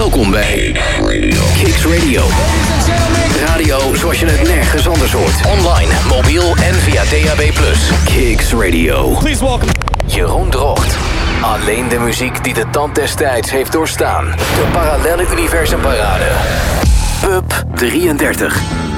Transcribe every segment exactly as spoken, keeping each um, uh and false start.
Welkom bij Kicks Radio. Radio zoals je het nergens anders hoort. Online, mobiel en via D A B plus. Kicks Radio. Please welcome Jeroen Drocht. Alleen de muziek die de tand des tijds heeft doorstaan. De Parallelle Universum Parade. Pub drieëndertig.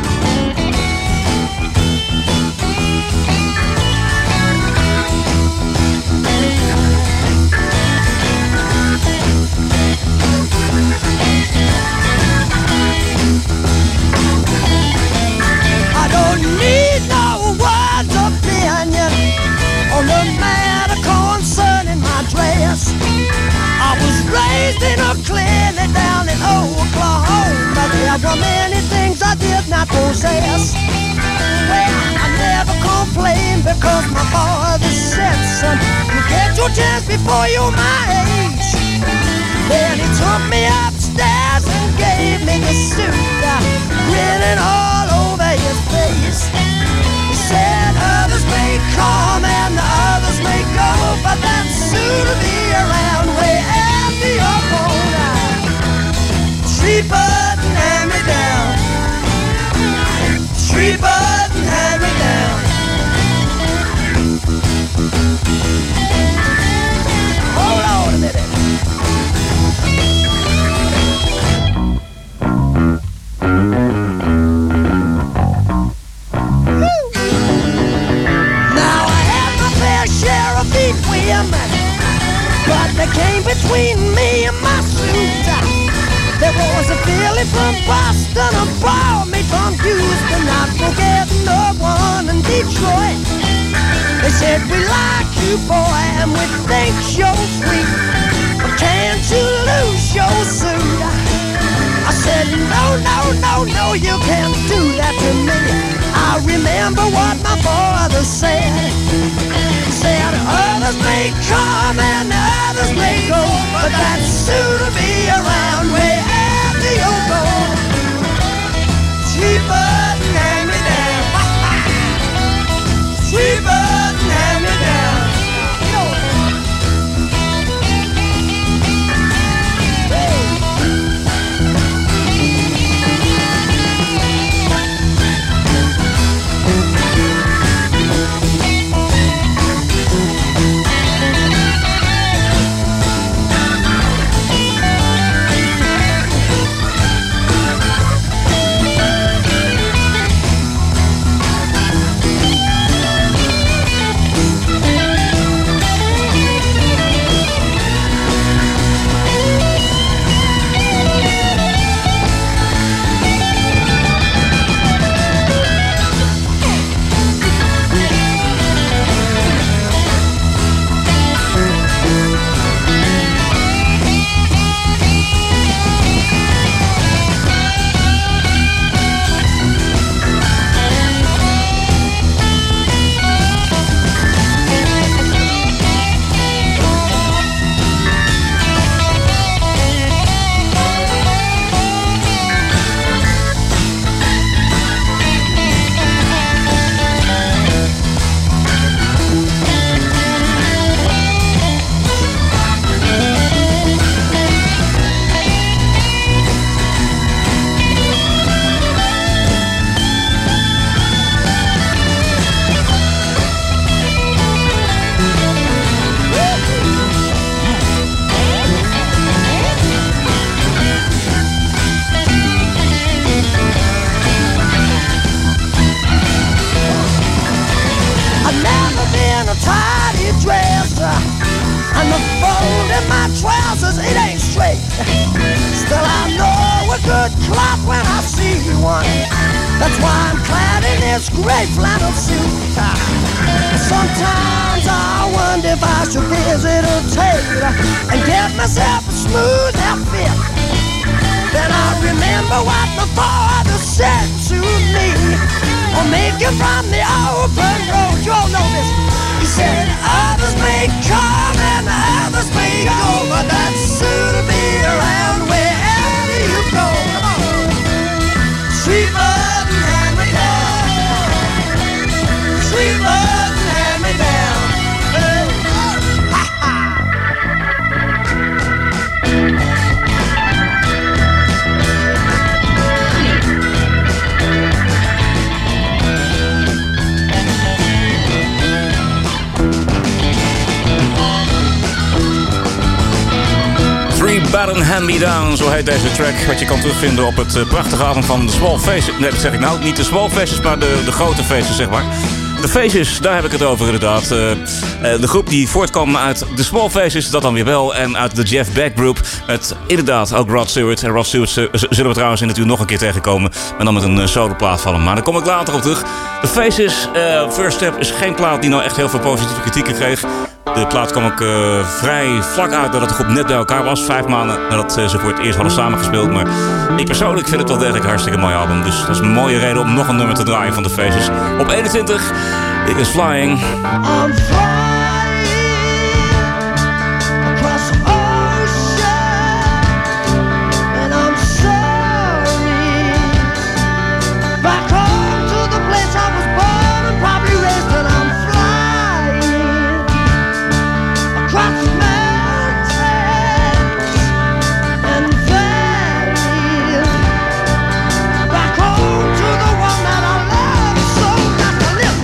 I was raised in a clinic down in Oklahoma. There were many things I did not possess. Well, I never complained because my father said, son, you get your chance before you're my age. Then he took me upstairs and gave me the suit, uh, grinning all over his face. He said others may come and the others may go, but that suit will be around way after you're gone. Three button hand me down. Three button hand me down. Hold on a minute. But they came between me and my suit. There was a filly from Boston, a barmaid from Houston, not forgetting the one in Detroit. They said, we like you, boy, and we think you're sweet, but can't you lose your suit? I said, no, no, no, no, you can't do that to me. I remember what my father said. He said, others may come and others may go, but that suit will be around way after you're gone. Three button hand me down. Three button hand me down. Baron Hand Me Down, zo heet deze track. Wat je kan terugvinden op het uh, prachtige album van The Small Faces. Nee, dat zeg ik nou. Niet de Small Faces, maar de, de grote Faces, zeg maar. De Faces, daar heb ik het over inderdaad. Uh, uh, de groep die voortkwam uit de Small Faces, dat dan weer wel. En uit de Jeff Beck Group. Met inderdaad ook Rod Stewart. En Rod Stewart uh, zullen we trouwens in natuurlijk nog een keer tegenkomen. En dan met een uh, soloplaat van hem. Maar daar kom ik later op terug. De Faces, uh, First Step, is geen plaat die nou echt heel veel positieve kritieken kreeg. De plaat kwam ook uh, vrij vlak uit nadat de groep net bij elkaar was. Vijf maanden nadat uh, ze voor het eerst hadden samengespeeld. Maar ik persoonlijk vind het wel degelijk een hartstikke mooi album. Dus dat is een mooie reden om nog een nummer te draaien van de Faces. Op eenentwintig, It Is Flying. I'm flying across the ocean, and I'm sorry. Back home to the place I was born and probably raised, and I'm flying across mountains and valleys, back home to the one that I love so not to live.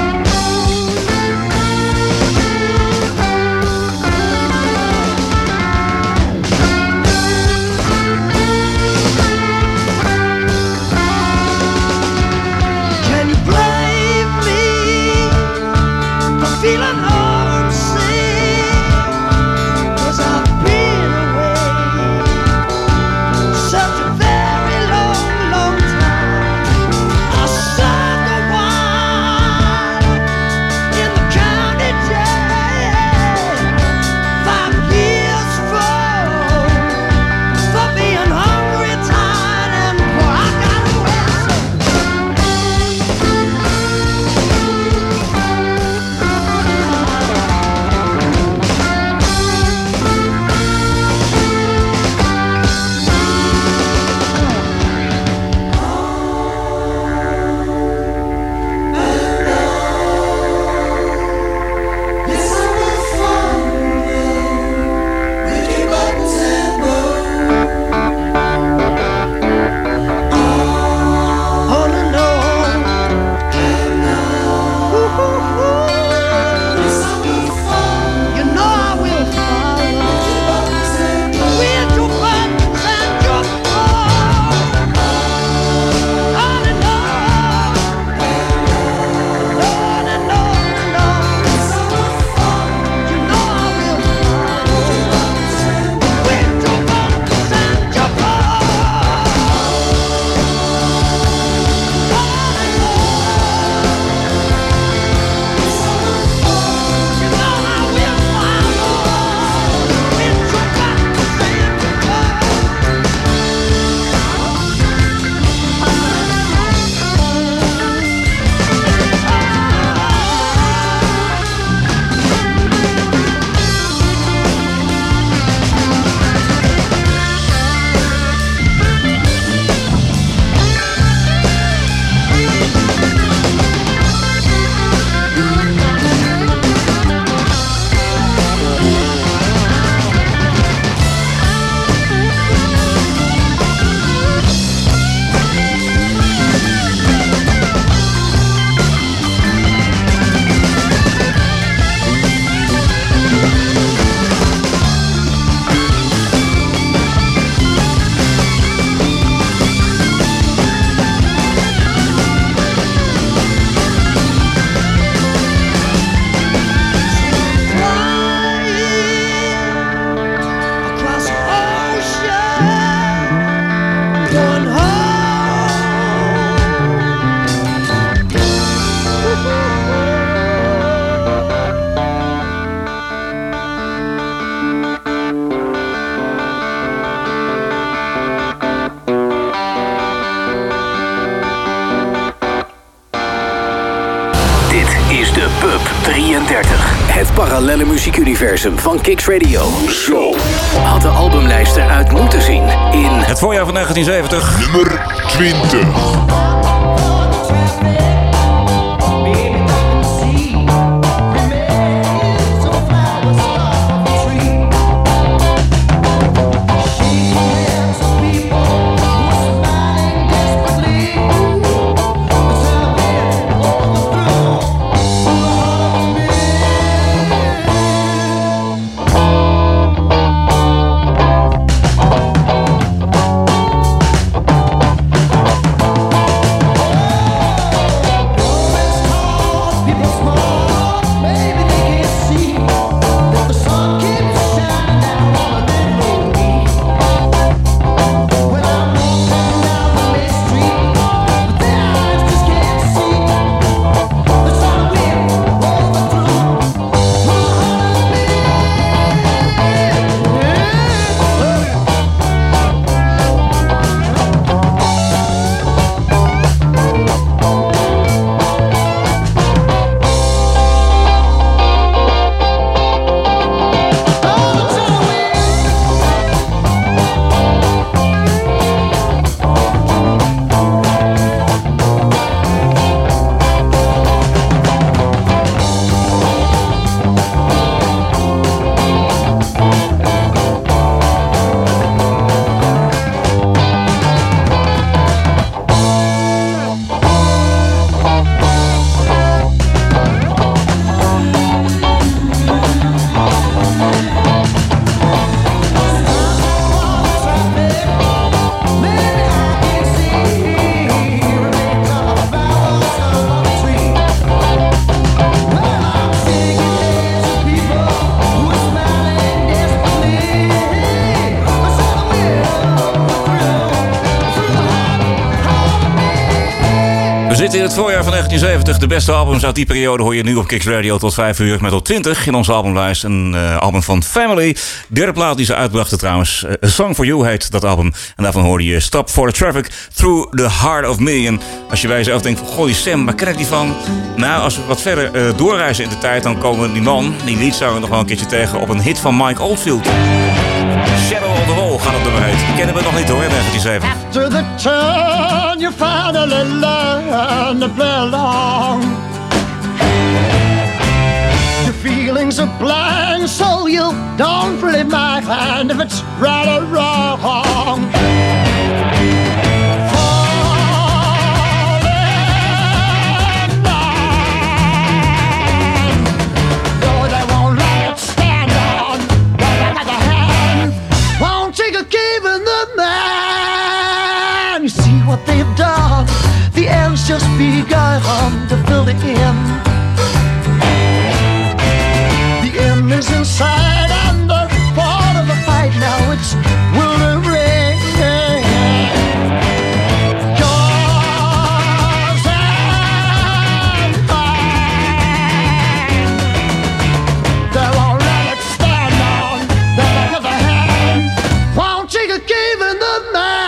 Can you blame me for feeling homesick? 'Cause I've been away such a very long, long time. I served a while in the county jail, five years for for being hungry, tired, and poor. I got away. On and on. You know I will follow with your buttons and your clothes. On and on. On and on and on. You know I will follow with your buttons and your clothes. Across the ocean, going home. Dit is de Pub drieëndertig. Het parallelle muziekuniversum van Kicks Radio. Zo had de albumlijst eruit moeten zien in Het voorjaar van negentien zeventig. Nummer twintig. zitten in het voorjaar van negentien zeventig. De beste albums uit die periode hoor je nu op Kicks Radio tot vijf uur met op twintig in onze albumlijst. Een uh, album van Family. Derde plaat die ze uitbrachten trouwens. Uh, A Song For You heet dat album. En daarvan hoorde je Stop For The Traffic Through The Heart Of Me. En als je bij jezelf denkt, goh die stem, waar ken ik die van? Nou, als we wat verder uh, doorreizen in de tijd, dan komen die man, die liedzanger, nog wel een keertje tegen op een hit van Mike Oldfield. Shadow on the Wall gaat het nummer heet. Die kennen we nog niet hoor, in negentien zeventig. After the turn, you finally learn to play along. Your feelings are blind, so you don't really mind if it's right or wrong. What they've done, the end's just begun to fill the end. The end is inside and the part of the fight now it's will it rain. Yours and mine. They won't let it stand on the back of the hand. Won't take a give in the man.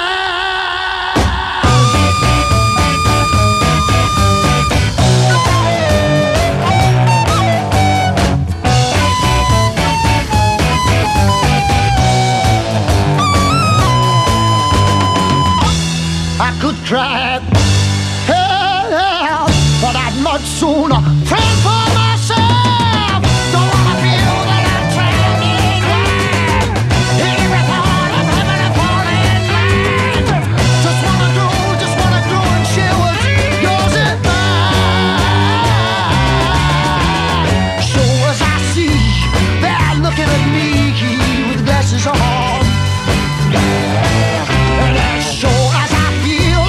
Tried hell, but I'd much sooner pray for myself. Don't wanna feel that I'm traveling blind. Every part of heaven and falling blind. Just wanna go, just wanna go and share what's yours and mine. So as I see, they're looking at me with glasses on. And as sure as I feel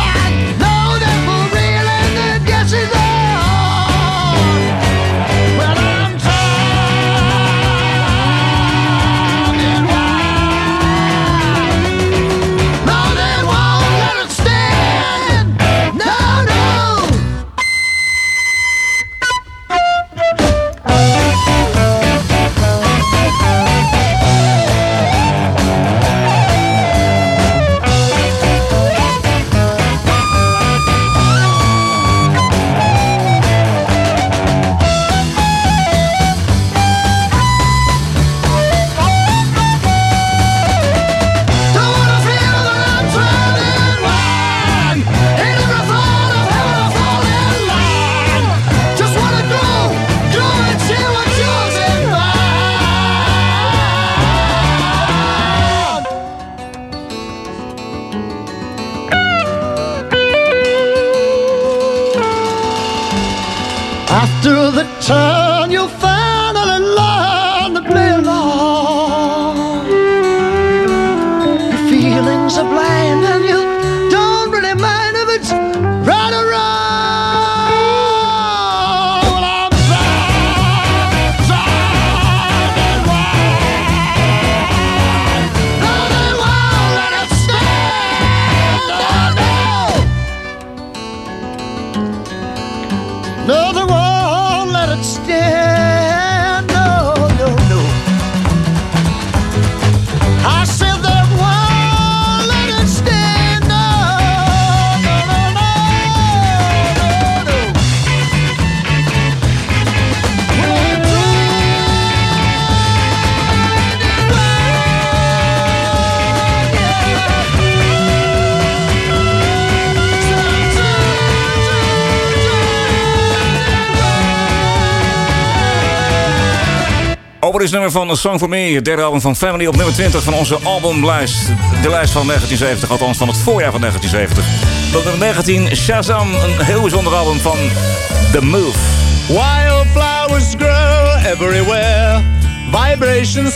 after the turn, you'll finally learn to play along. Your feelings are blind and you don't really mind if it's right or wrong. Well, I'm tired, tired and wild. No, they won't let it stand. No, no. No, they won't let it stand. No, no, no. I said they won't let it stand. No, no, no, no, no, no. We're Over dit nummer van A Song For Me, het derde album van Family op nummer twintig van onze albumlijst. De lijst van negentien zeventig, althans van het voorjaar van negentien zeventig. Op nummer negentien, Shazam, een heel bijzonder album van The Move. Wildflowers grow everywhere, vibrations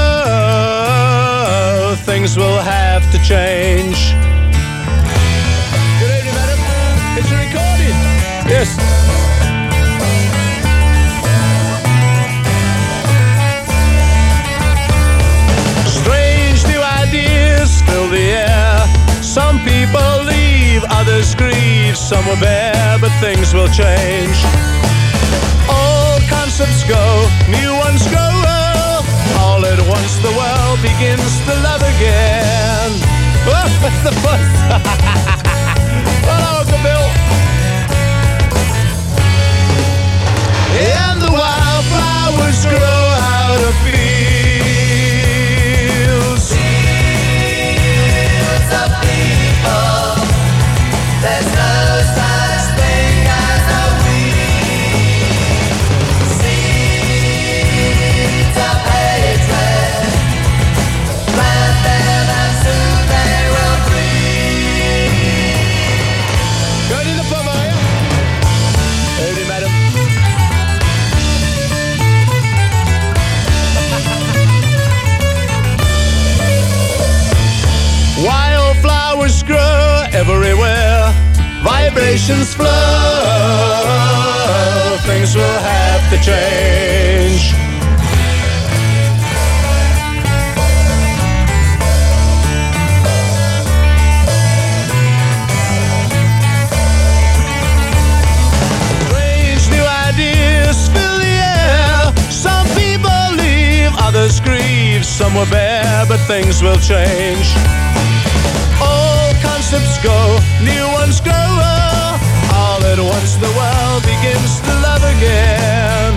flow, things will have to change. Good evening, madam. It's a recording. Yes. Fill the air. Some people leave, others grieve. some were bare, but things will change. Old concepts go, new ones grow. All at once the world begins to love again. Oh, that's the bus. Hello, Uncle Bill. And the wildflowers grow out of fields. Fields of people. There's no such thing as a weed. Seeds of hatred. Plant them and soon they will breed. Good in the plum, are you? Early, madam. Wildflowers grow everywhere. Vibrations flow. Things will have to change. Strange new ideas fill the air. Some people leave, others grieve. Some were bare, but things will change. Old concepts go, new ones grow. All at once the world begins to love again.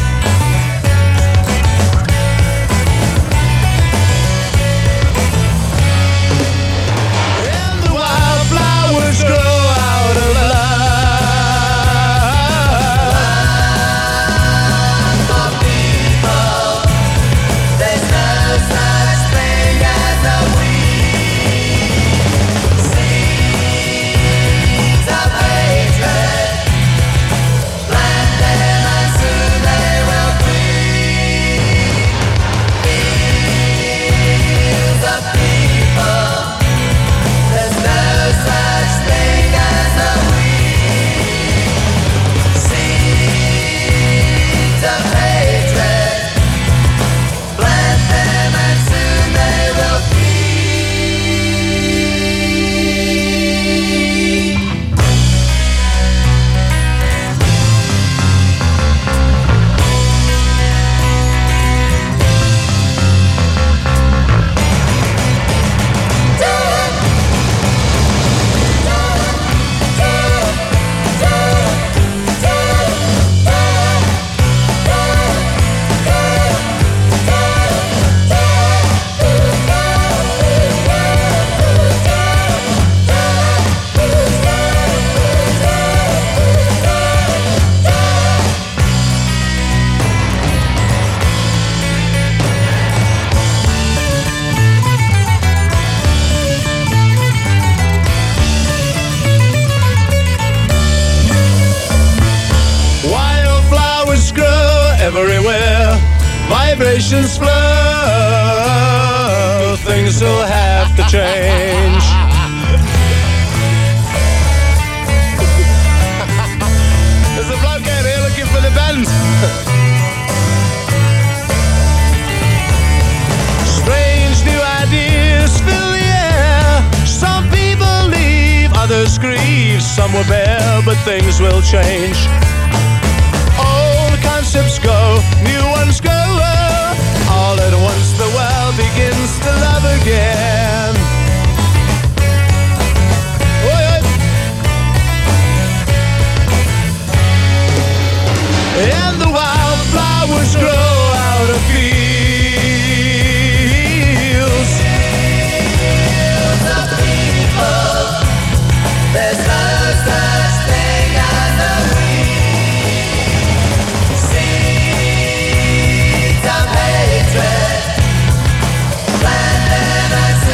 And the wildflowers grow out of love. For people, there's no such thing as a weed. Seeds of hatred. Plant them and soon they will breed. Fields of people. There's no such thing as a weed. Seeds of hatred. Plant them and soon they will breed. Wildflowers grow everywhere. Vibrations flow. Things will have to change. There's a bloke out here looking for the band. Strange new ideas fill the air. Some people leave, others grieve. Some were bare, but things will change. Old concepts go, new ones go. All at once the world begins to love again. Oi, oi. And the wildflowers grow out of fields. Fields of people. There's no such thing as a weed. Seeds of hatred. Plant them and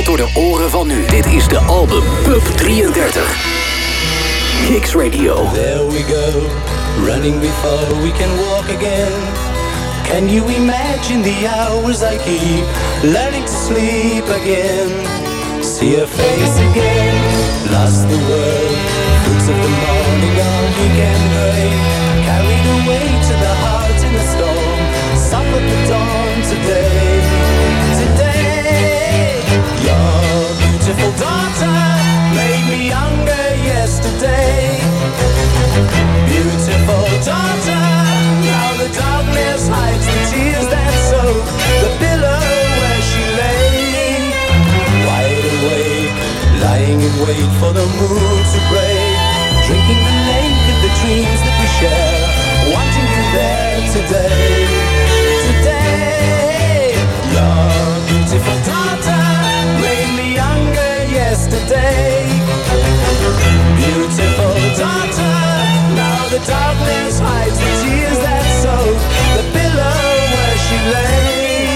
tot door de oren van nu. Dit is de album Pub drieëndertig. Kicks Radio. There we go, running before we can walk again. Can you imagine the hours I keep learning to sleep again? See her face again, lost the world. Fruits of the morning all you can break. Carried away to the heart in the storm. Suffered the dawn today. Today, your beautiful daughter made me younger yesterday. Beautiful daughter, now the darkness hides the tears that soak the pillow where she lay. Wide awake, lying in wait for the moon to break. Drinking the lake of the dreams that we share. Wanting you there today. Today, your beautiful daughter made me younger yesterday. Beautiful daughter, now the darkness hides the tears that soak the pillow where she lay.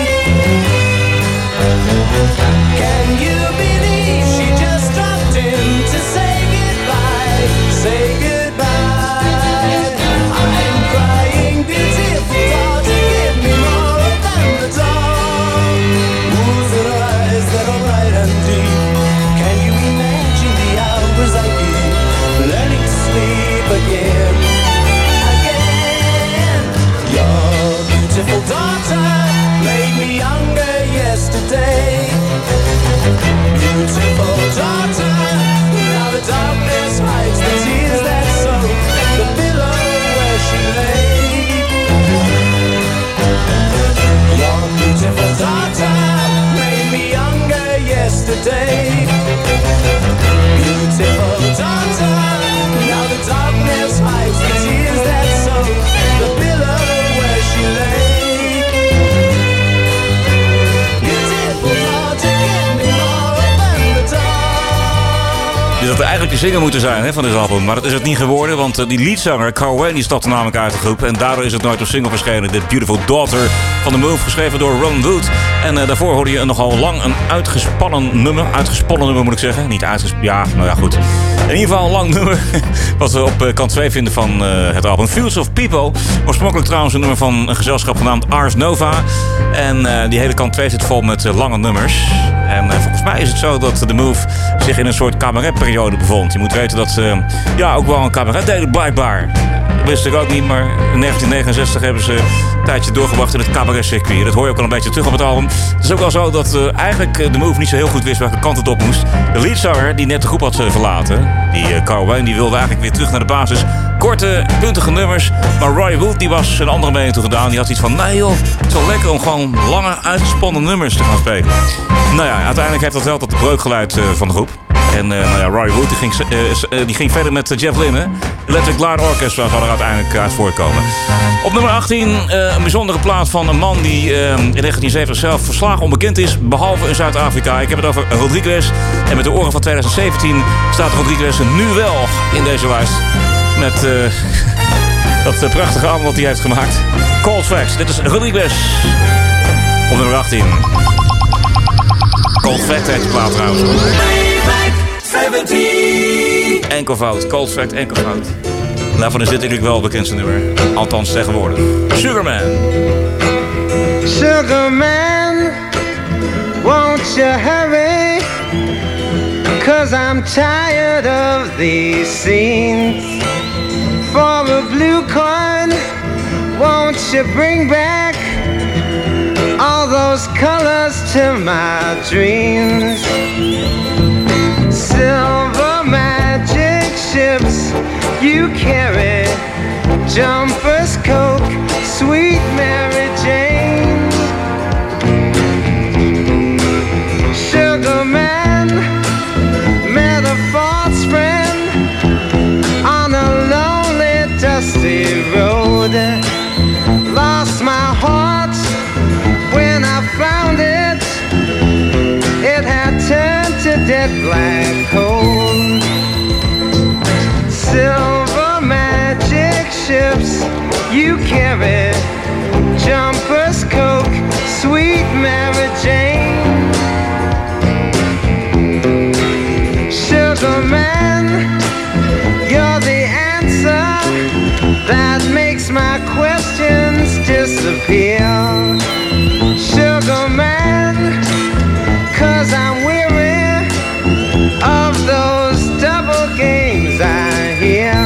Can you believe she just dropped in to say goodbye? Say goodbye. I'm crying, beautiful daughter, give me more than the dawn. Whose are eyes that are bright and deep? Can you imagine the hours I keep learning to sleep again? Again. Your beautiful daughter made me younger yesterday. Beautiful daughter, now the darkness hides the tears that soak the pillow where she lay. Your beautiful daughter made me younger yesterday. Beautiful daughter, now the darkness hides the tears that soak the pillow where she lay. Beautiful daughter, give me more than the dawn. Dit had eigenlijk de zinger moeten zijn hè, van dit album, maar dat is het niet geworden, want uh, die leadzanger Carl Wayne die stapte namelijk uit de groep en daardoor is het nooit op single verschenen. Dit Beautiful Daughter van The Move, geschreven door Ron Wood. En uh, daarvoor hoorde je nogal lang een uitgespannen nummer, uitgesponnen nummer moet ik zeggen, niet uitgespannen, ja, nou ja goed. In ieder geval een lang nummer, wat we op uh, kant twee vinden van uh, het album Fields of People. Oorspronkelijk trouwens een nummer van een gezelschap genaamd Ars Nova. En uh, die hele kant twee zit vol met uh, lange nummers. En uh, volgens mij is het zo dat The Move zich in een soort cabaretperiode bevond. Je moet weten dat ze uh, ja, ook wel een cabaret deden blijkbaar. Dat wist ik ook niet, maar in negentien negenenzestig hebben ze een tijdje doorgebracht in het cabaretcircuit. Dat hoor je ook al een beetje terug op het album. Het is ook wel zo dat uh, eigenlijk uh, The Move niet zo heel goed wist welke kant het op moest. De leadzanger die net de groep had uh, verlaten, die uh, Carl Wayne, die wilde eigenlijk weer terug naar de basis. Korte, puntige nummers. Maar Roy Wood die was een andere mening toe gedaan. Die had iets van, nee joh, het is wel lekker om gewoon lange, uitgesponnen nummers te gaan spelen. Nou ja, uiteindelijk heeft dat wel tot de breuk geleid uh, van de groep. En uh, nou ja, Roy Wood die ging, uh, uh, die ging verder met uh, Jeff Lynne. Electric Light Orchestra zou er uiteindelijk uit voorkomen. Op nummer achttien uh, een bijzondere plaat van een man die uh, in negentien zeventig zelf verslagen onbekend is. Behalve in Zuid-Afrika. Ik heb het over Rodriguez. En met de oren van twintig zeventien staat Rodriguez nu wel in deze lijst. Met uh, dat uh, prachtige album wat hij heeft gemaakt. Cold Facts. Dit is Rodriguez. Op nummer achttien. Cold Fact heet de plaat trouwens. Enkelvoud, Cold Fact, enkelvoud. Daarvan is dit natuurlijk wel het bekendste nummer. Althans tegenwoordig. Sugarman. Sugarman, won't you hurry? Cause I'm tired of these scenes. For a blue coin, won't you bring back all those colors to my dreams? Silver magic ships you carry, jumpers, Coke, sweet Mary Jane. Sugar man met a false friend on a lonely dusty road. Lost my heart when I found it. It had turned to dead black coal. Silver magic ships you carry, jumpers, Coke, sweet Mary Jane. disappear. Sugar man, 'cause I'm weary of those double games I hear.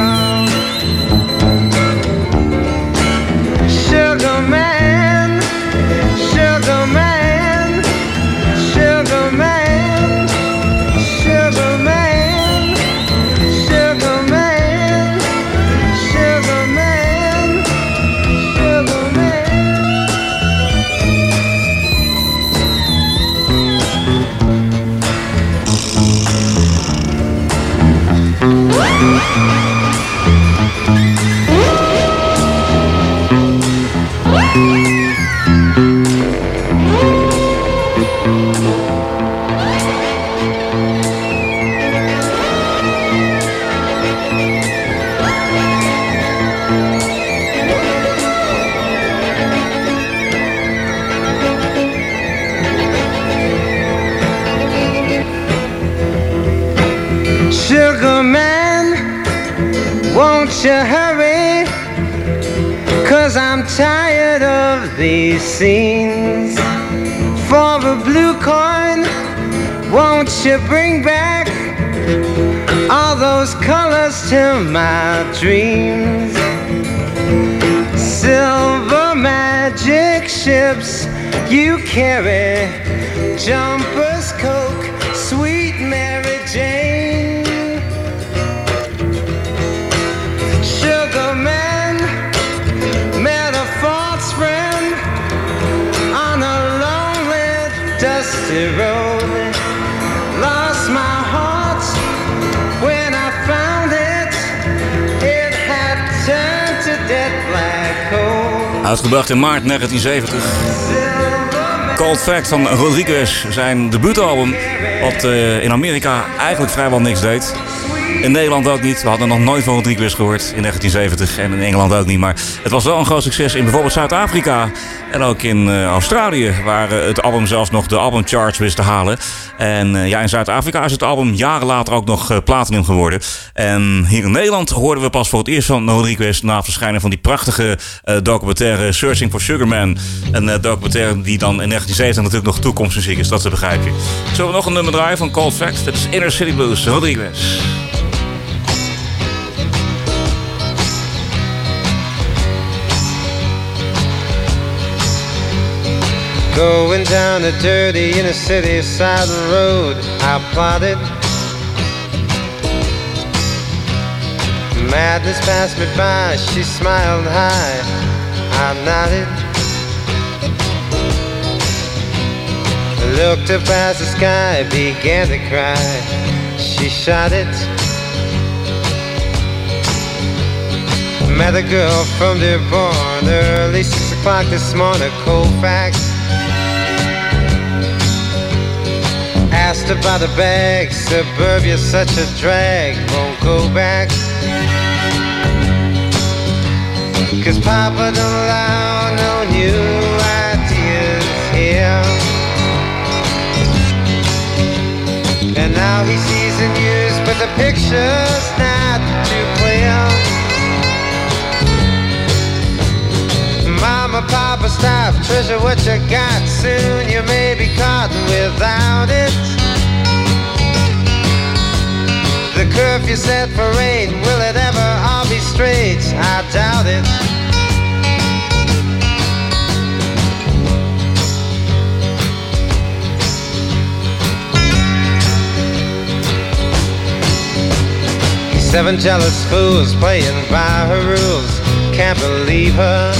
Sugar man, sugar man, sugar man, sugar man, sugar man, sugar man, sugar man. Sugar man, won't you hurry? 'Cause I'm tired of these scenes. For a blue coin, won't you bring back all those colors to my dreams? Silver magic ships you carry, jumpers, Coke, sweet Mary Jane. Sugar man, met a false friend on a lonely, dusty road. Lost my heart when I found it. It had turned to dead black coal. Uitgebracht in maart negentien zeventig. Cold Fact van Rodriguez, zijn debuutalbum, wat uh, in Amerika eigenlijk vrijwel niks deed. In Nederland ook niet. We hadden nog nooit van Rodriguez gehoord in negentien zeventig en in Engeland ook niet. Maar het was wel een groot succes in bijvoorbeeld Zuid-Afrika en ook in uh, Australië, waar uh, het album zelfs nog de albumcharts wist te halen. En uh, ja, in Zuid-Afrika is het album jaren later ook nog uh, platinum geworden. En hier in Nederland hoorden we pas voor het eerst van Rodriguez na het verschijnen van die prachtige uh, documentaire Searching for Sugar Man. Een uh, documentaire die dan in negentien zeventig natuurlijk nog toekomstmuziek is, dat te begrijpen. Zullen we nog een nummer draaien van Cold Fact? Dat is Inner City Blues, Rodriguez. Going down the dirty inner city side road, I plotted. Madness passed me by, she smiled high, I nodded. Looked up as the sky began to cry, she shot it. Met a girl from Dearborn, early six o'clock this morning, cold fact. Asked about the bag, suburbia's such a drag, won't go back. 'Cause Papa don't allow no new ideas here. And now he sees the news, but the picture's not too clear. Mama, Papa, stop, treasure what you got. Soon you may be caught without it. The curfew set for rain, will it ever all be straight? I doubt it. Seven jealous fools playing by her rules, can't believe her.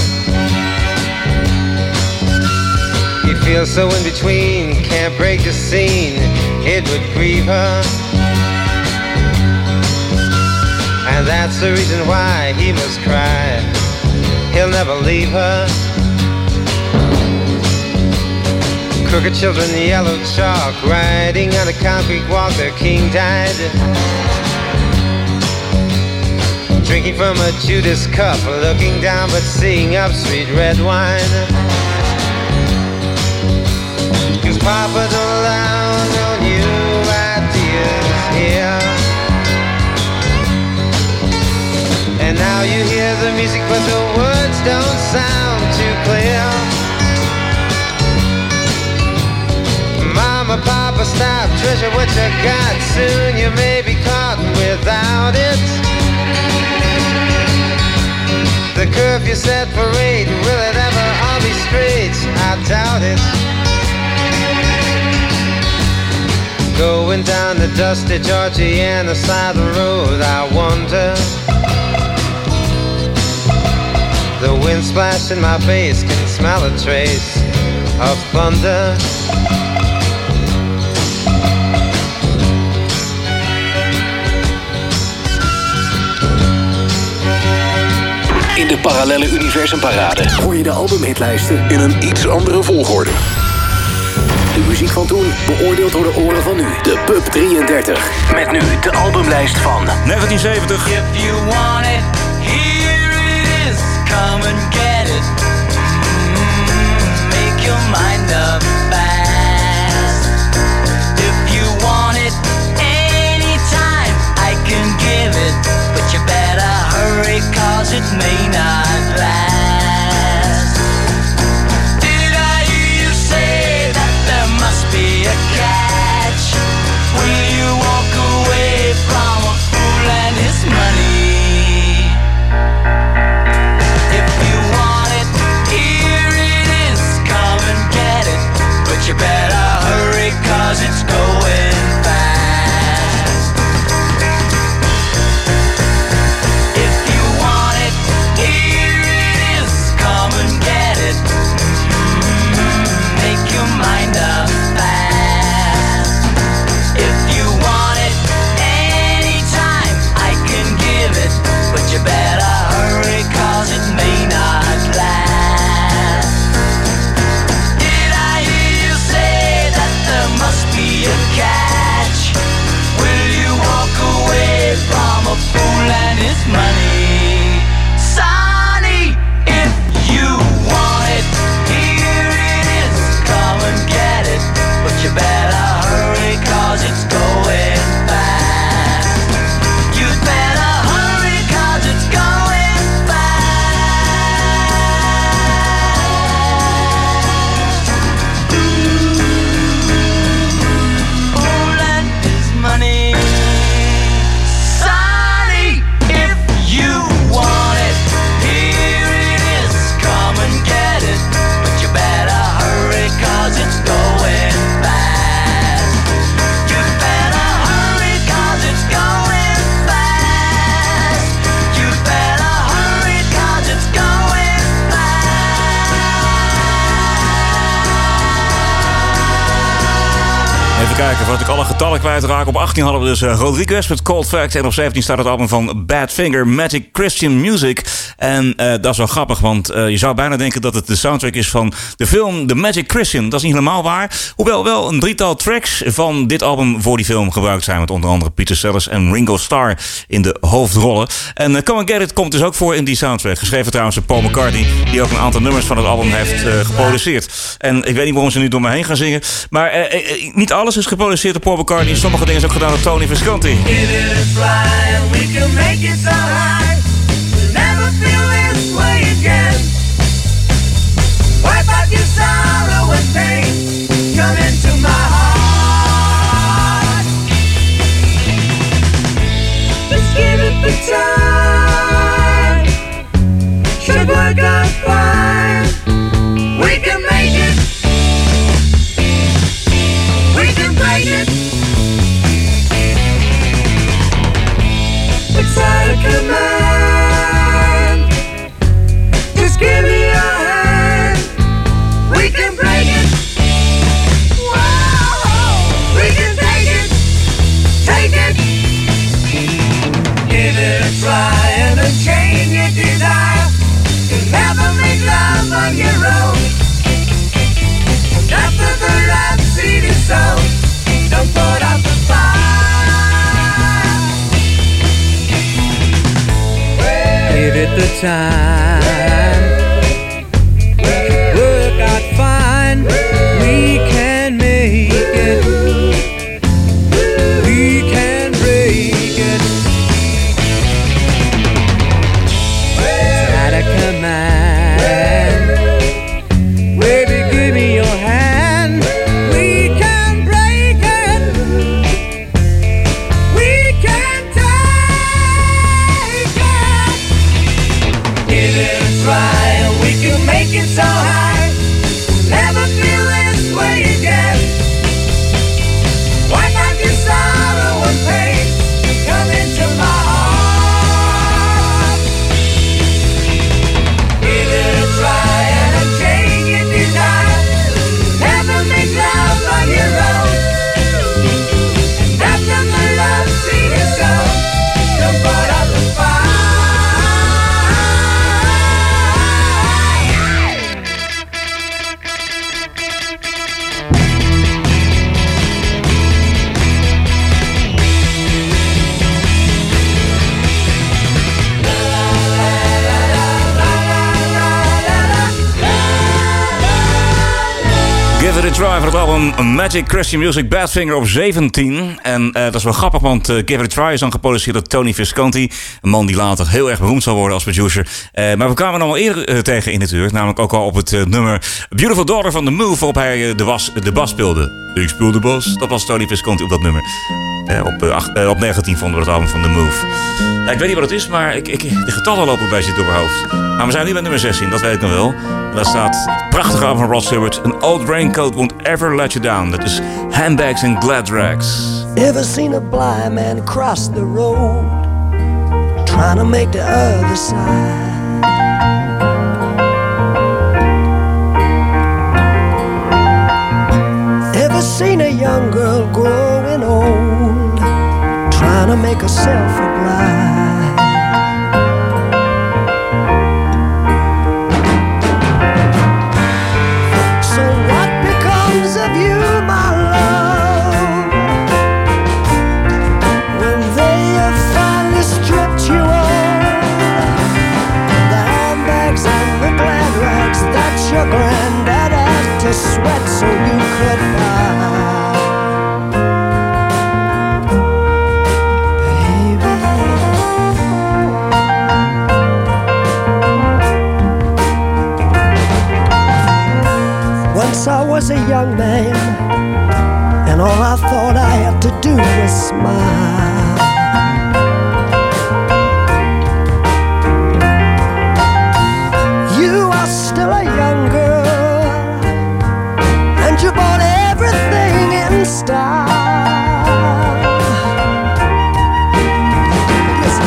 You feel so in between, can't break the scene, it would grieve her. And that's the reason why he must cry, he'll never leave her. Crooked children, yellow chalk, riding on a concrete walk, their king died. Drinking from a Judas cup, looking down but seeing up, sweet red wine. 'Cause Papa don't allow no new ideas here. And now you hear the music but the words don't sound too clear. Mama, Papa, stop, treasure what you got. Soon you may be caught without it. The curfew set for eight, will it ever all be straight? I doubt it. Going down the dusty Georgiana side of the road, I wonder. The wind splash in my face, can smell a trace of thunder. In de Parallelle Universum Parade hoor je de albumhitlijsten in een iets andere volgorde. De muziek van toen, beoordeeld door de oren van nu. De Pub drieëndertig. Met nu de albumlijst van negentien zeventig. If you want it, here it is. Come and get it. Mm, make your mind up fast. If you want it, anytime I can give it. But you better hurry, cause it may not last. Did I hear you say that there must be a catch? Will you walk away from a fool and his money? If you want it, here it is. Come and get it. But you better hurry, cause it's going fast. If you want it, here it is. Come and get it. Mm, make your mind up fast. If you want it, anytime I can give it. But you better hurry, cause it may not last. Did I hear you say that there must be a catch? Will you walk away from a fool and his money? Sonny, if you want it, here it is. Come and get it. But you better hurry, cause it's going fast. You better hurry, cause it's going fast. Fool and his money. Sonny, if you want it, here it is. Come and get it. But you better hurry, cause it's going fast. You better hurry, cause it's going fast. You better hurry, cause it's going fast. Even kijken, voordat ik alle getallen kwijtraak. Op achttien hadden we dus uh, Rodriguez met Cold Facts. En op zeventien staat het album van Badfinger, Magic Christian Music. En uh, dat is wel grappig, want uh, je zou bijna denken dat het de soundtrack is van de film The Magic Christian. Dat is niet helemaal waar. Hoewel wel een drietal tracks van dit album voor die film gebruikt zijn. Met onder andere Peter Sellers en Ringo Starr in de hoofdrollen. En uh, Come and Get It komt dus ook voor in die soundtrack. Geschreven trouwens door Paul McCartney, die ook een aantal nummers van het album heeft uh, geproduceerd. En ik weet niet waarom ze nu door me heen gaan zingen. Maar uh, uh, niet alles is geproduceerd door Paul McCartney. Sommige dingen is ook gedaan door Tony Visconti. Give it a fly and we can make it so high. We'll never feel this way again. Wipe out your sorrow and pain. Come into my heart. Just give it the time. Should work out fine. We can make it. We can break it. It's out of command. Just give me your hand. We can break it. Whoa, we can take it. Take it. Give it a try and unchain your desire. You'll never make love on your own. After the last seed is sown, don't put out the fire. Give it the time. Work out fine. We can make it. We can break it. It's out of command. Baby, give me your hand. We can break Give It A Try van het album Magic Christian Music Badfinger op zeventien. En uh, dat is wel grappig, want uh, Give It A Try is dan geproduceerd door Tony Visconti. Een man die later heel erg beroemd zal worden als producer. Uh, maar we kwamen hem al eerder uh, tegen in het uur. Namelijk ook al op het uh, nummer Beautiful Daughter van The Move, waarop hij uh, de, was, de bas speelde. Ik speel de bas. Dat was Tony Visconti op dat nummer. Uh, op, uh, ach, uh, op negentien vonden we het album van The Move. Uh, ik weet niet wat het is, maar ik, ik, de getallen lopen bij zit door mijn hoofd. Maar we zijn nu bij nummer zestien, dat weet ik nog wel. En daar staat het prachtige album van Rod Stewart. An old raincoat won't ever let you down. Dat is Handbags and Glad Rags. Ever seen a blind man cross the road, trying to make the other side? Ever seen a young girl growing old, trying to make herself a bride? Of you, my love, when they have finally stripped you of the handbags and the glad rags that your granddad had to sweat so you could buy. Baby, once I was a young man, and all I thought I had to do was smile. You are still a young girl, and you bought everything in style. Listen,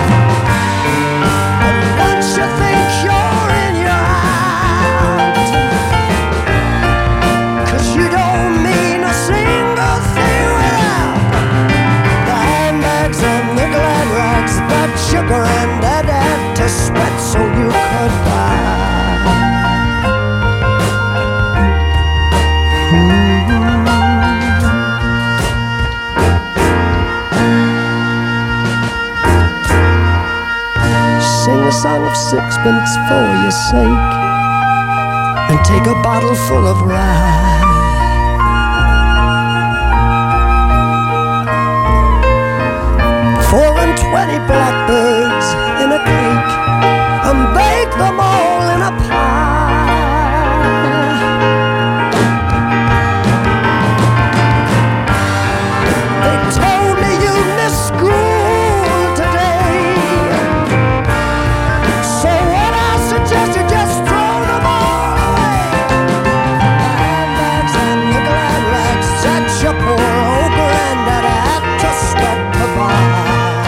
and once you think you're in your act, 'cause you don't mean a single thing without the handbags and the glad rags that your granddad had to sweat so you could buy. Sing a song of sixpence for your sake, and take a bottle full of rye. Four and twenty blackbirds in a cake, and bake them all in a pie. They told me you missed school today, so what I suggest you just throw them all away. The handbags and the glad rags that your poor old granddad had to sweat to buy.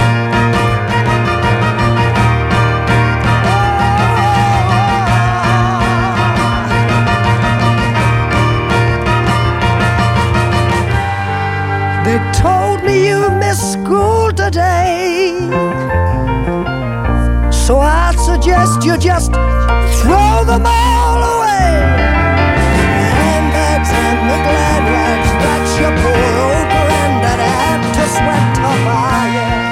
They told me you missed school today, so I suggest you just throw them all away. The handbags and the glad rags that your poor old granddad had to sweat to buy.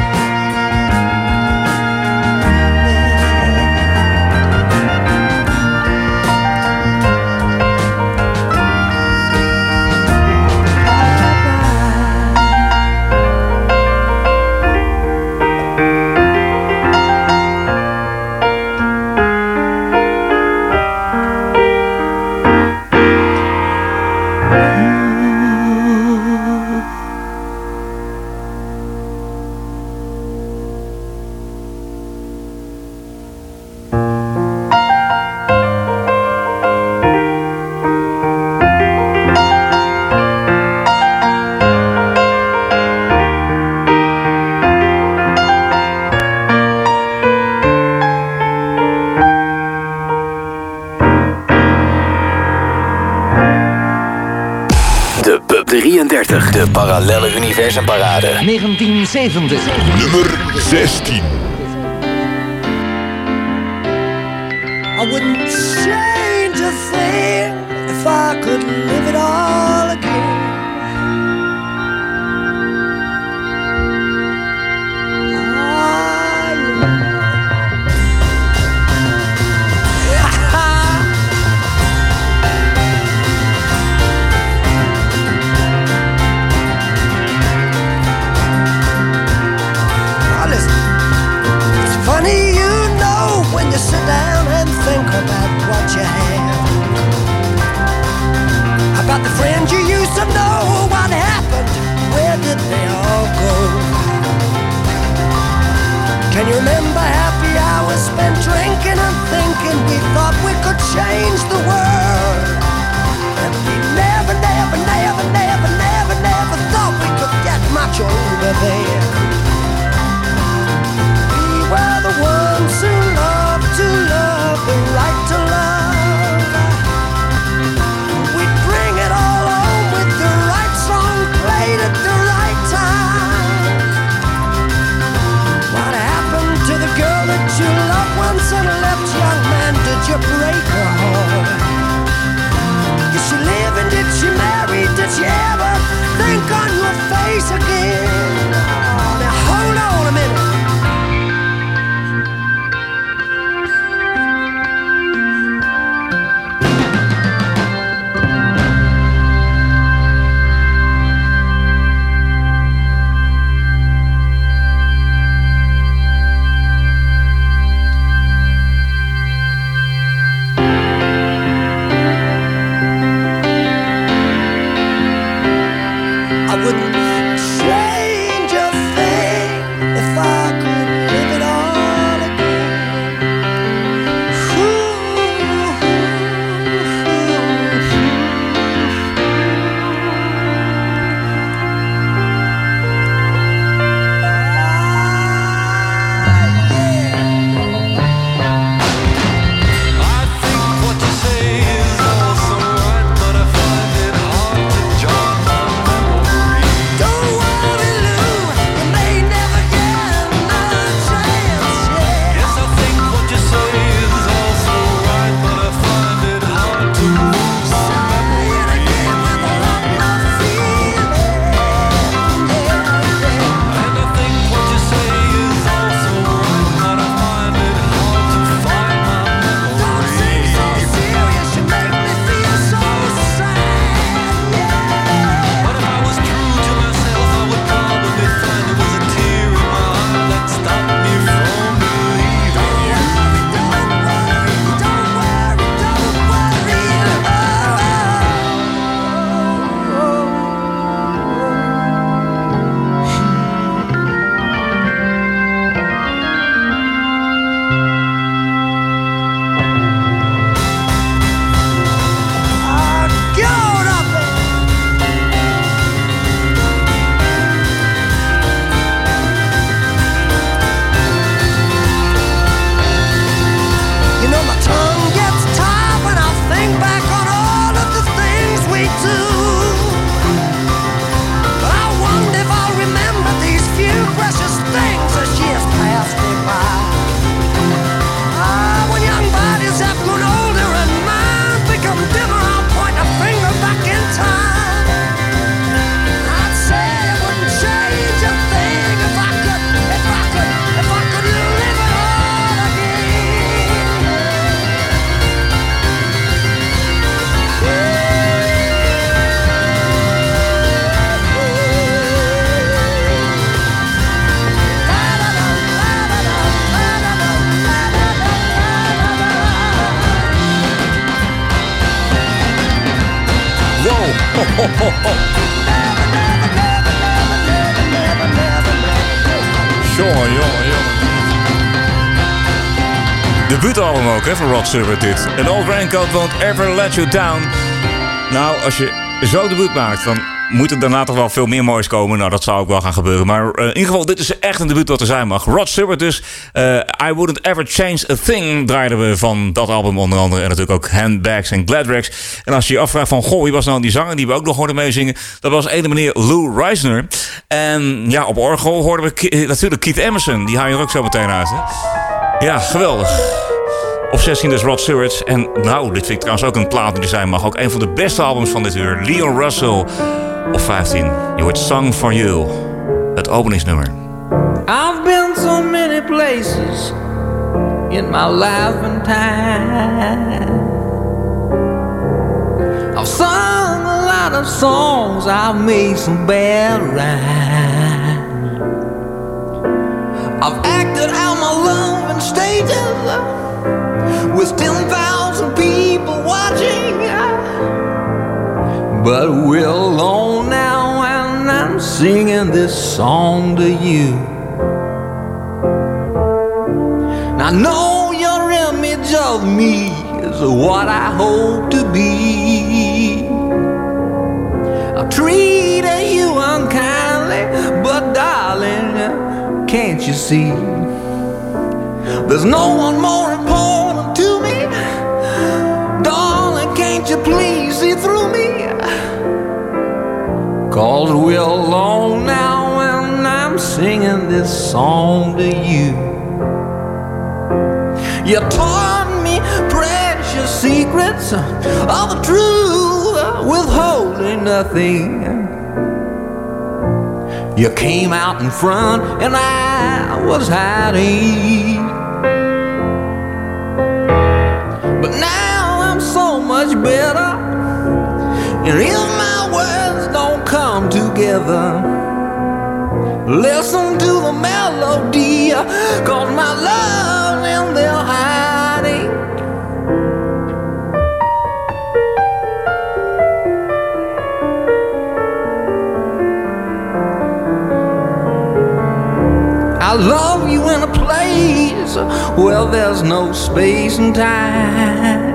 drieëndertig, de Parallelle Universum Parade. negentien zeventig. Nummer zestien. I wouldn't change a thing if I could live it all again. Remember happy hours spent drinking and thinking we thought we could change the world. And we never, never, never, never, never, never thought we could get much older then. We were the ones who loved to love, the right to love. We'd bring it all home with the right song played at the right time. What happened to the girl that you loved once and left, young man? Did you break her heart? Did she live and did she marry? Did she ever think on your face again? Oh, now hold on a minute. Jongen, jongen, jongen. Debuutalbum ook, hè, van Rod Stewart dit. An Old Raincoat Won't Ever Let You Down. Nou, als je zo debuut maakt, dan moet er daarna toch wel veel meer moois komen. Nou, dat zou ook wel gaan gebeuren. Maar uh, in ieder geval, dit is echt een debuut wat er zijn mag. Rod Stewart dus. Uh, I Wouldn't Ever Change a Thing draaiden we van dat album onder andere. En natuurlijk ook Handbags en Gladrags. En als je je afvraagt van, goh, wie was nou die zanger die we ook nog hoorden meezingen? Dat was ene meneer Lou Reisner. En ja, op orgel hoorden we Ke- natuurlijk Keith Emerson. Die haal je er ook zo meteen uit, hè? Ja, geweldig. Op zestien dus Rod Stewart. En nou, dit vind ik trouwens ook een plaat die zijn mag. Ook een van de beste albums van dit uur. Leon Russell. Op vijftien. Je hoort Song for You. Het openingsnummer. I've been so many places in my life and time. I've sung a lot of songs, I've made some bad rhymes. I've acted out my love in stages with ten thousand people watching. But we're alone now and I'm singing this song to you. I know your image of me is what I hope to be. I treated you unkindly, but darling, can't you see? There's no one more important to me. Darling, can't you please see through me? 'Cause we're alone now and I'm singing this song to you. You taught me precious secrets of the truth, withholding nothing. You came out in front and I was hiding. But now I'm so much better, and if my words don't come together, listen to the melody, 'cause my love's in there hiding. I love you in a place where there's no space and time.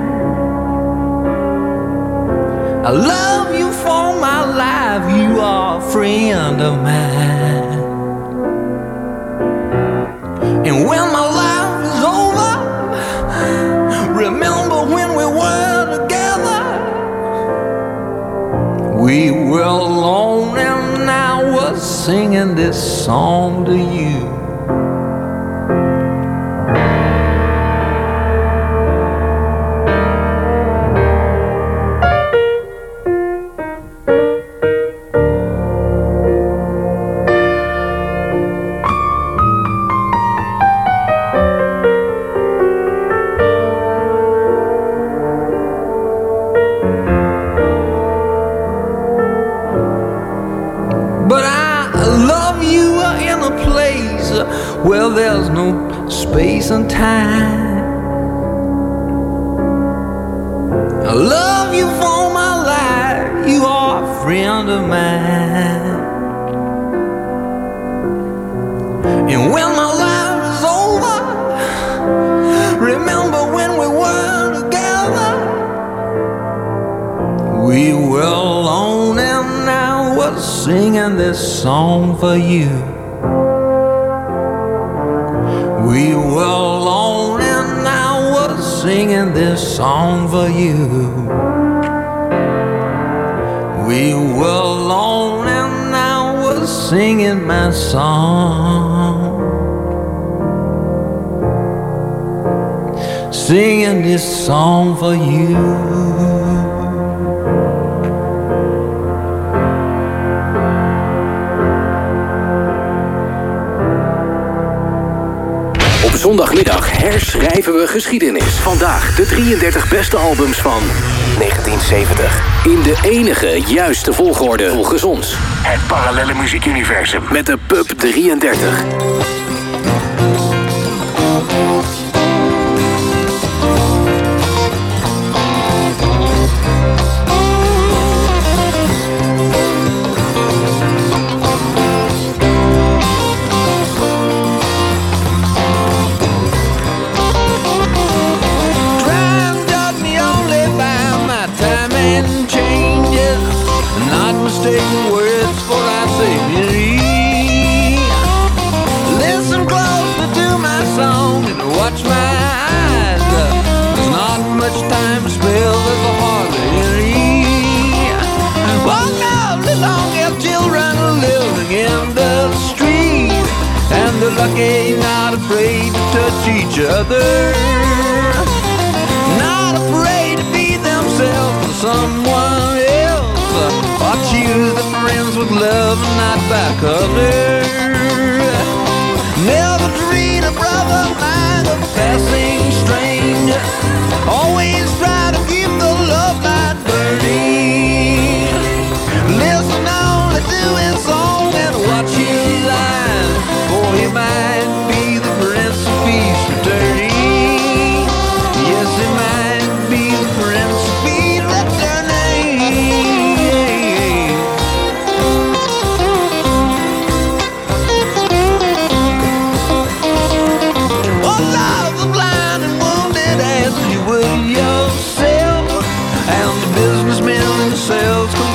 I love you for my life, you are a friend of mine. And when my life is over, remember when we were together. We were alone and I was singing this song to you. Well, there's no space and time. I love you for my life, you are a friend of mine. And when my life is over, remember when we were together. We were alone and I was singing this song for you. We were alone and I was singing this song for you. We were alone and I was singing my song. Singing this song for you. Zondagmiddag herschrijven we geschiedenis. Vandaag de drieëndertig beste albums van negentien zeventig. In de enige juiste volgorde volgens ons. Het parallelle muziekuniversum. Met de Pub drieëndertig. Mistaken words for I say listen closer to my song and watch my eyes. There's not much time to spell, there's a hardly one lovely long haired children living in the street, and they're lucky not afraid to touch each other, not afraid to be themselves or someone else, or choose the friends with love and not by color. Never treat a brother like a passing stranger. Always try to keep the love light burning. Listen only to his song and watch his line, for he might be the Prince of Peace returning. Yes, he might be the Prince of Peace returning. Oh, love the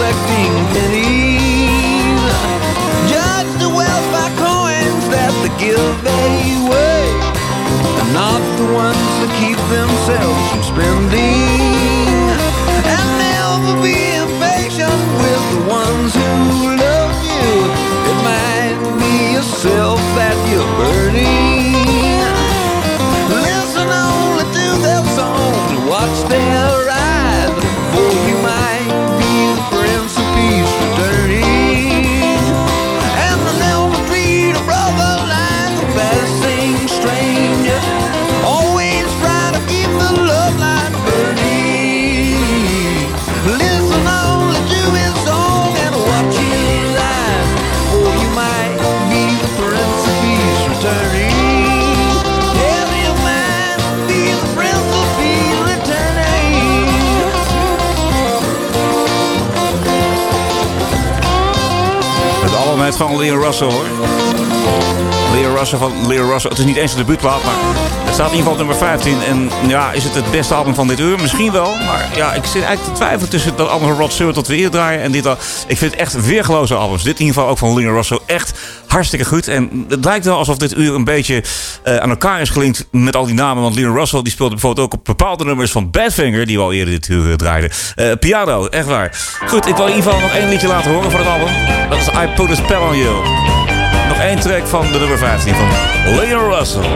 collecting pennies. Judge the wealth by coins that they give away, and not the ones that keep themselves from spending. And never be impatient with the ones who love you. It might be yourself that you're burning. Listen only to their songs, watch their eyes, for you might be the Prince of Peace returning. And the never treat a brother like a passing stranger. Always try to keep the love line burning. Listen only to his song and watch his eyes, for you might be the Prince of Peace returning. Yeah, you might be the Prince of Peace returning. Het album heet gewoon Leon Russell, hoor. Leon Russell van Leon Russell. Het is niet eens een debuutplaat, maar het staat in ieder geval op nummer vijftien. En ja, is het het beste album van dit uur? Misschien wel. Maar ja, ik zit eigenlijk te twijfelen tussen dat album van Rod Stewart dat we hier draaien en dit al. Ik vind het echt weergeloze albums. Dit in ieder geval ook van Leon Russell. Echt hartstikke goed. En het lijkt wel alsof dit uur een beetje uh, aan elkaar is gelinkt met al die namen. Want Leon Russell die speelde bijvoorbeeld ook op bepaalde nummers van Badfinger, die we al eerder dit uur uh, draaiden. Uh, piano, echt waar. Goed, ik wil in ieder geval nog één liedje laten horen van het album. Dat is I Put a Spell on You. Nog één track van de nummer vijftien van Leon Russell.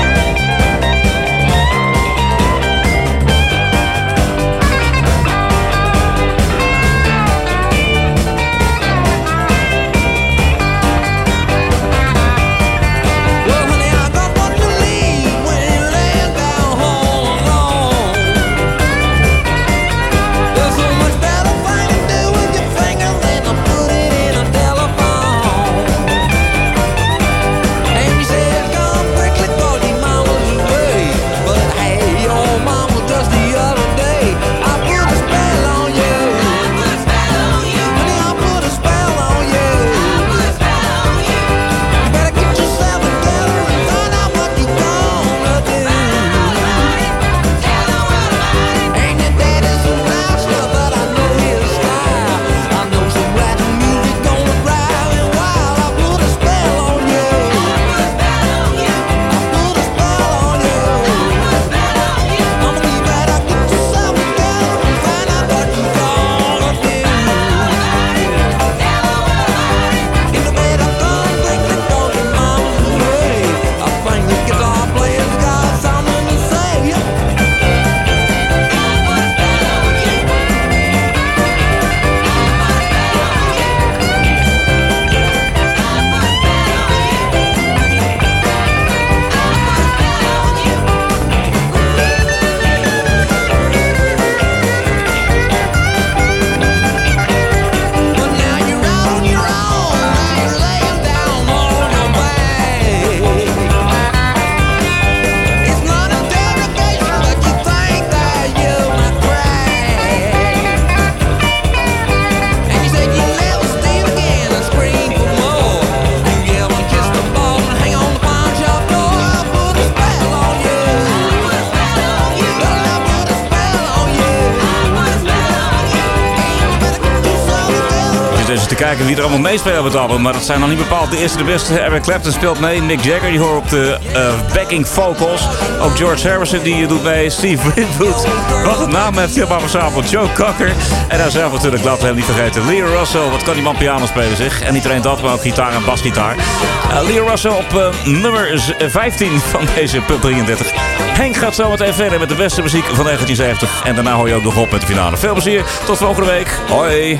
Te kijken wie er allemaal meespelen op het album. Maar dat zijn nog niet bepaald de eerste de beste. Eric Clapton speelt mee. Mick Jagger, die hoort op de uh, backing vocals. Ook George Harrison, die doet mee. Steve Winwood. Wat een naam heeft hij op verzameld. Joe Cocker. En daar zelf natuurlijk, laten we hem niet vergeten. Leon Russell. Wat kan die man piano spelen, zeg. En niet alleen dat, maar ook gitaar en basgitaar. Uh, Leon Russell op uh, nummer vijftien van deze Pub drieëndertig. Henk gaat zo meteen verder met de beste muziek van negentien zeventig. En daarna hoor je ook nog op met de finale. Veel plezier. Tot volgende week. Hoi.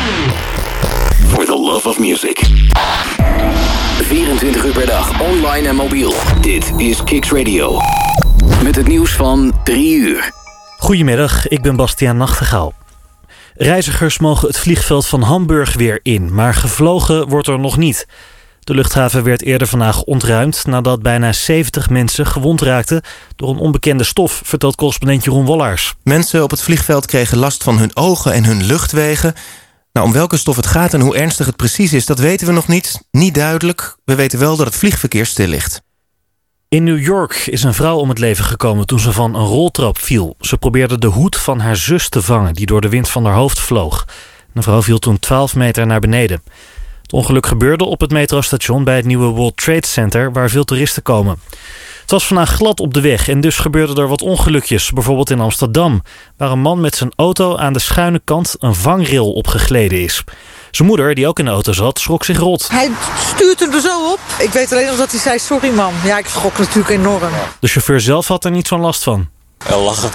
For the love of music. vierentwintig uur per dag, online en mobiel. Dit is Kicks Radio. Met het nieuws van drie uur. Goedemiddag, ik ben Bastiaan Nachtegaal. Reizigers mogen het vliegveld van Hamburg weer in, maar gevlogen wordt er nog niet. De luchthaven werd eerder vandaag ontruimd nadat bijna zeventig mensen gewond raakten door een onbekende stof, vertelt correspondent Jeroen Wollaars. Mensen op het vliegveld kregen last van hun ogen en hun luchtwegen. Nou, om welke stof het gaat en hoe ernstig het precies is, dat weten we nog niet. Niet duidelijk. We weten wel dat het vliegverkeer stil ligt. In New York is een vrouw om het leven gekomen toen ze van een roltrap viel. Ze probeerde de hoed van haar zus te vangen die door de wind van haar hoofd vloog. Een vrouw viel toen twaalf meter naar beneden. Het ongeluk gebeurde op het metrostation bij het nieuwe World Trade Center, waar veel toeristen komen. Het was vandaag glad op de weg en dus gebeurden er wat ongelukjes. Bijvoorbeeld in Amsterdam, waar een man met zijn auto aan de schuine kant een vangrail opgegleden is. Zijn moeder, die ook in de auto zat, schrok zich rot. Hij stuurt hem er zo op. Ik weet alleen nog dat hij zei, sorry man. Ja, ik schrok natuurlijk enorm. De chauffeur zelf had er niet zo'n last van. Ja, lachen.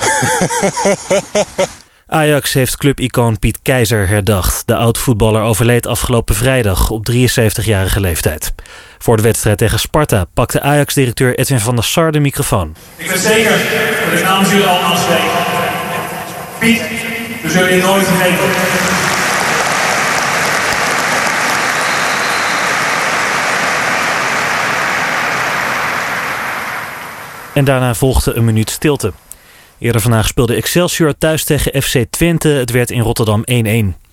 Ajax heeft clubicoon Piet Keizer herdacht. De oud-voetballer overleed afgelopen vrijdag op drieënzeventigjarige leeftijd. Voor de wedstrijd tegen Sparta pakte Ajax-directeur Edwin van der Sar de microfoon. Ik ben zeker dat ik namens jullie allemaal spreek. Piet, we zullen je nooit vergeten. En daarna volgde een minuut stilte. Eerder vandaag speelde Excelsior thuis tegen F C Twente. Het werd in Rotterdam één-één.